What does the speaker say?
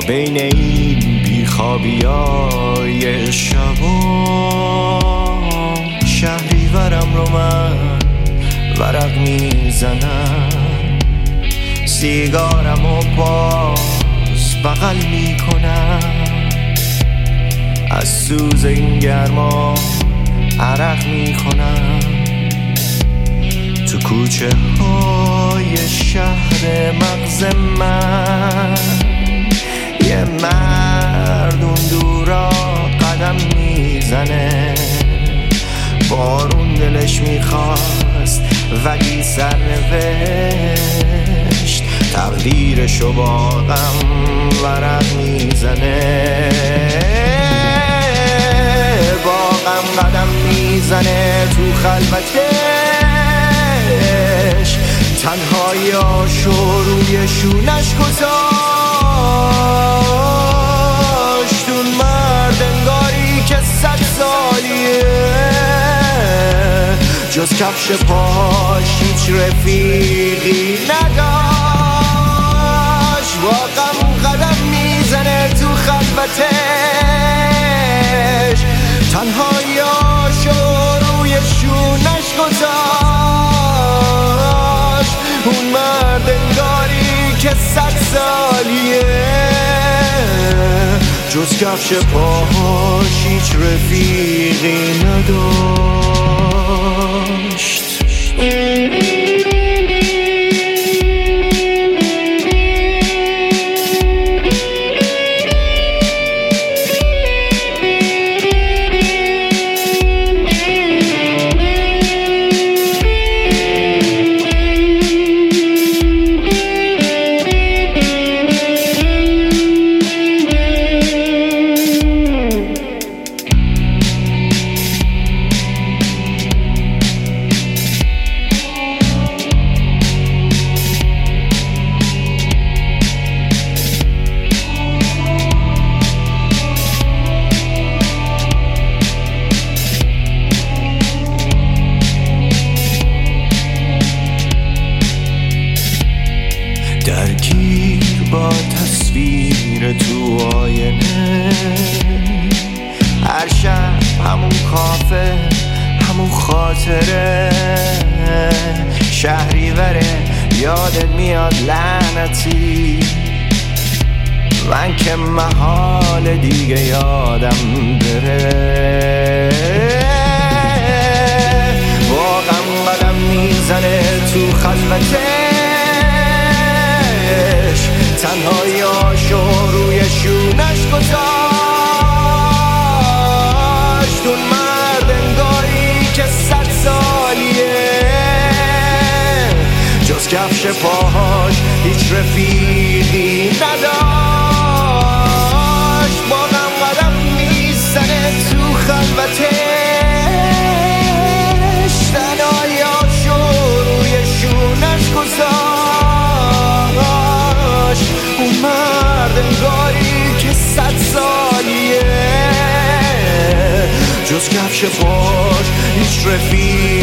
بین این بیخوابیای شبا شهریورم رو من ورق میزنم، سیگارم و باز بغل میکنم، از سوز این گرما عرق میکنم. تو کوچه های شهر مغز من یه مرد اون دورا قدم میزنه، بارون دلش میخواست ولی سرنوشت تقدیرشو با غم ورق میزنه، با غم قدم میزنه تو خلوتش، تنهاییاشو روی شونش گذاشت. اون مرد انگاری که 100 سالیه، جز کفش پاش هیچ رفیقی نداشت. با غم قدم میزنه تو خلوتش، تنهاییاشو روی شونش گذاشت. اون مرد انگاری که 100 سالیه، جز کفش پاهاش هیچ رفیقی نداشت. درگیر با تصویر تو آینه، هر شب همون کافه همون خاطره، شهریوره یادت میاد لعنتی، من که محال دیگه یادم بره. با غم قدم میزنه تو خلوته، تنهاییاشو روی شونش گذاشت. اون مرد انگاری که 100 سالیه، جز کفش پاهاش هیچ رفیقی نداشت. با غم قدم میزنه تو خلوتش، تنهاییاشو روی شونش گذاشت. اون مرد انگاری که 100 سالیه، جز کفش پاش هیچ رفیق